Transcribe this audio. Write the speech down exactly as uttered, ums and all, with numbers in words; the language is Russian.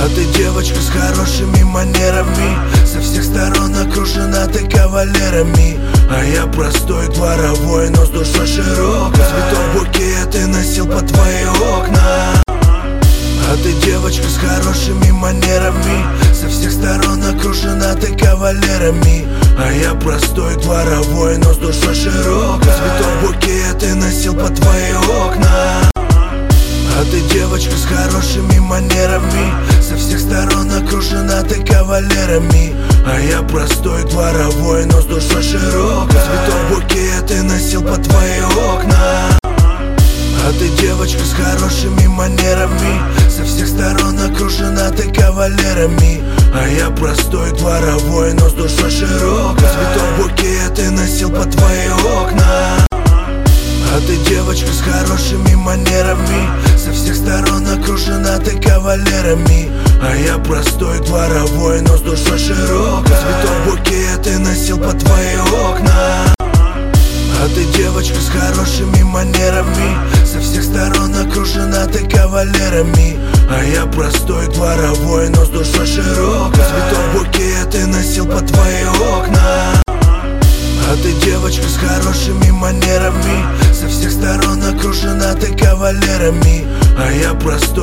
ты девочка с хорошими манерами, со всех сторон окружена ты кавалерами. А я простой дворовой, но с душой широкой. Цветов букет ты носил под твои окна. А ты девочка с хорошими манерами, со всех сторон окружена ты кавалерами. А я простой дворовой, но с душой широкой. Цветов букет ты носил под твои окна. А ты девочка с хорошими манерами, со всех сторон окружена ты кавалерами. А я простой дворовой, но с душой широкой. Цветов букет ты носил под твои окна. А ты девочка с хорошими манерами, со всех сторон окружена ты кавалерами. А я простой дворовой, но с душой широкой. Цветов букет ты носил под твои окна. А ты девочка с хорошими манерами, со всех сторон окружена ты кавалерами. А я простой дворовой, но с душой широкой. Цветов букет ты носил под твои окна. А ты девочка с хорошими манерами, со всех сторон окружена ты кавалерами. А я простой дворовой, но с душой широкой. Цветов букет ты носил под твои окна. А ты девочка с хорошими манерами, со всех сторон окружена ты кавалерами. А я простой